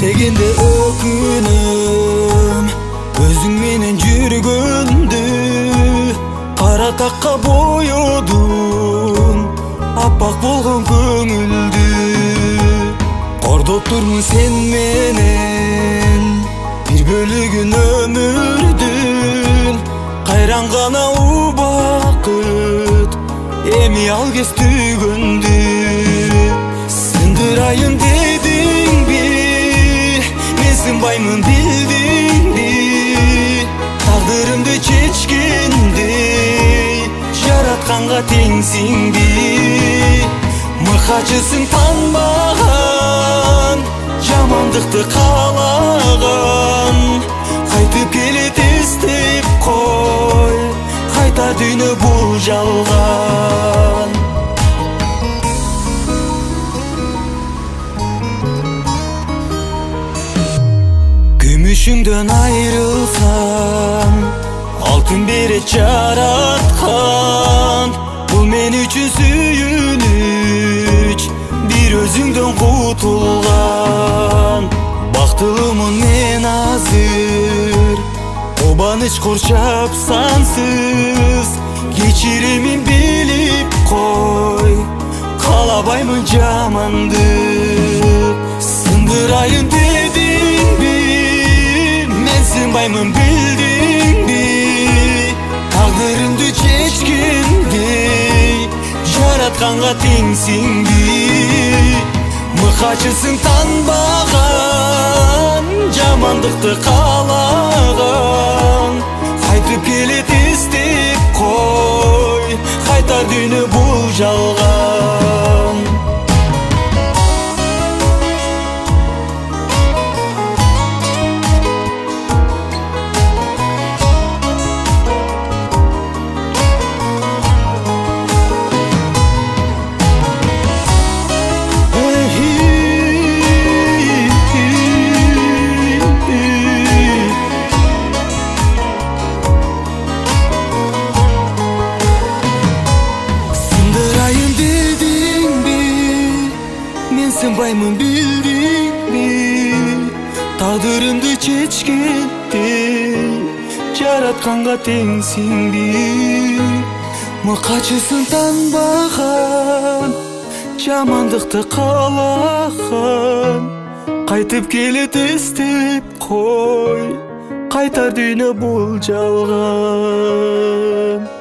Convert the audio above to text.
дегенде өкүнөм өзүң менен жүргөндү. Кара такка боёдуң аппак болгон көңүлдү. Кордоп турмун сен менен бир бөлүгүн өмүрдүн. Кайран гана убакыт эми ал кез түгөндү. Сындырайын дедиңби, мен сынбаймын билдиңби. Тагдырымды чечкендей жаратканга теңсиңби. Мыкачысың танбаган, жамандыкты каалаган. Кайтып келет эстеп кой, кайта дүйнө бул жалган. Күмүшүңдөн айрылсам, алтын берет жараткан. Бул мен үчүн сүйүнүч, бир өзүңдөн кутулган. Бактылуумун мен азыр, кубаныч курчап сансыз. Кечиримин билип кой, каалабаймын жамандык. Сындырайын дедиңби, мен сынбаймын билдиңби. Тагдырымды чечкендей жаратканга теңсиңби. Мыкачысың танбаган, жамандыкты каалаган. Кайтып келет эстеп кой, кайта дүйнө бул жалган. Сынбаймын билдиңби, тагдырымды чечкендей жаратканга теңсиңби. Мыкачысың танбаган, жамандыкты каалаган. Кайтып келет эстеп кой, кайтар дүйнө бул жалган.